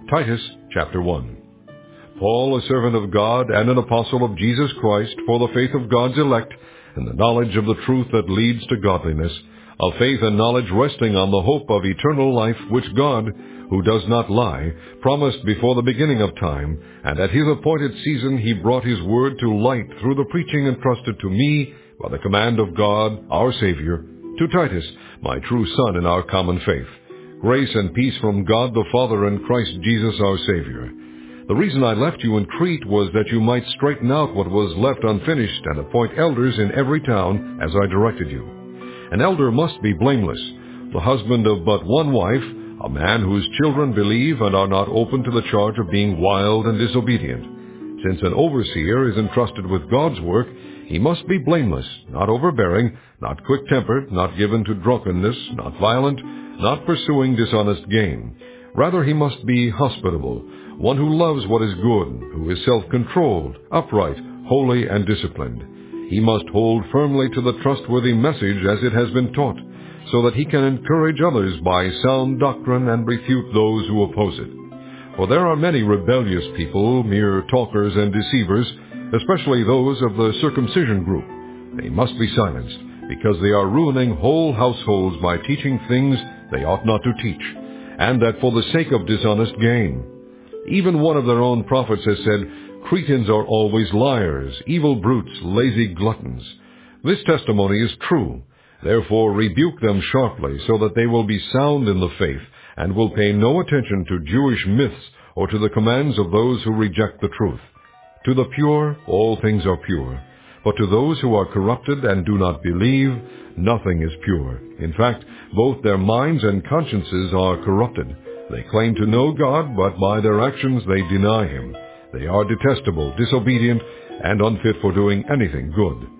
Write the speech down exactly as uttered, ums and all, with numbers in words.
Titus chapter one. Paul, a servant of God and an apostle of Jesus Christ, for the faith of God's elect, and the knowledge of the truth that leads to godliness, of faith and knowledge resting on the hope of eternal life, which God, who does not lie, promised before the beginning of time, and at his appointed season he brought his word to light through the preaching entrusted to me by the command of God, our Savior, to Titus, my true son in our common faith. Grace and peace from God the Father and Christ Jesus our Savior. The reason I left you in Crete was that you might straighten out what was left unfinished and appoint elders in every town, as I directed you. An elder must be blameless, the husband of but one wife, a man whose children believe and are not open to the charge of being wild and disobedient. Since an overseer is entrusted with God's work, he must be blameless, not overbearing, not quick-tempered, not given to drunkenness, not violent, not pursuing dishonest gain. Rather, he must be hospitable, one who loves what is good, who is self-controlled, upright, holy, and disciplined. He must hold firmly to the trustworthy message as it has been taught, so that he can encourage others by sound doctrine and refute those who oppose it. For there are many rebellious people, mere talkers and deceivers, especially those of the circumcision group. They must be silenced, because they are ruining whole households by teaching things they ought not to teach, and that for the sake of dishonest gain. Even one of their own prophets has said, Cretans are always liars, evil brutes, lazy gluttons. This testimony is true. Therefore rebuke them sharply, so that they will be sound in the faith, and will pay no attention to Jewish myths or to the commands of those who reject the truth. To the pure, all things are pure. But to those who are corrupted and do not believe, nothing is pure. In fact, both their minds and consciences are corrupted. They claim to know God, but by their actions they deny Him. They are detestable, disobedient, and unfit for doing anything good.